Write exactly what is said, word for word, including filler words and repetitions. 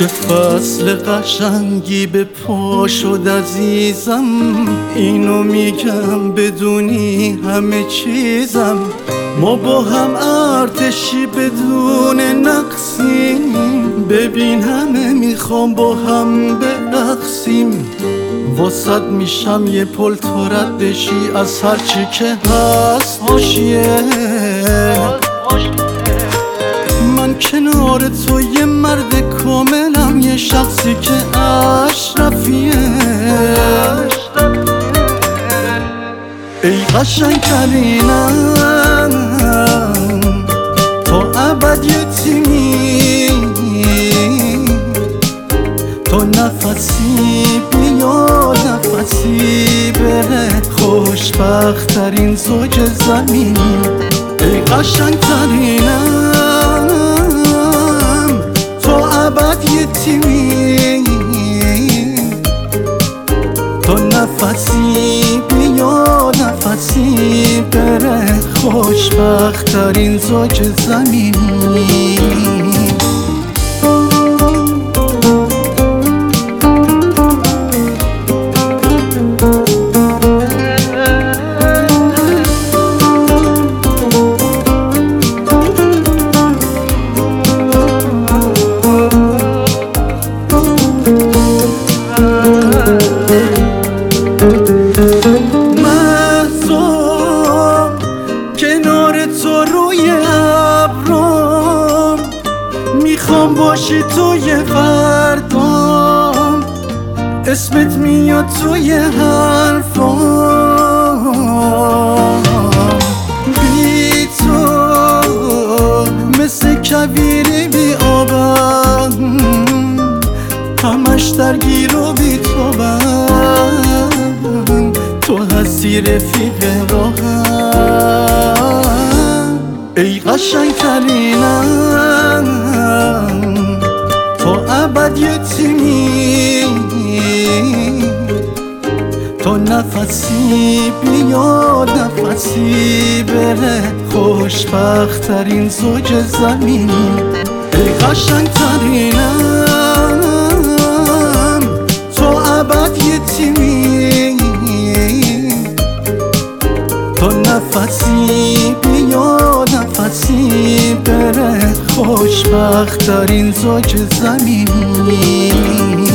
چه فصل قشنگی به پا شد عزیزم، اینو میگم بدونی همه چیزم. ما با هم ارتشی بدون نقصیم، ببین همه میخوام با هم برقصیم. واسد میشم یه پل تا رد بشی از هرچی که هست حاشیه. من کنار تو یه مرد کاملم، یه شخصی که اشرفیه. ای قشنگترینم تا ابد یتیمی، تا نفسی بیا نفسی بره، خوشبخت‌ترین زوج زمین. ای قشنگترینم تا ابد یتیمی، تا نفسی بیا نفسی بره، خوشبخت‌ترین زوج زمینی. مهتاب کنار تو روی ابرام، میخوام باشی توی فردام، اسمت میاد توی حرفام. بی تو مثل کویری بی آبم، همش درگیر و بی توبم، تو هستی رفیق راهم. ای قشنگترینم تا ابد یتیمی، تا نفسی بیا نفسی بره، خوشبخت‌ترین زوج زمینی. ای قشنگترینم تا ابد یتیمی، تا نفسی بیا نفسی بره، خوشبخت‌ترین زوج زمینی.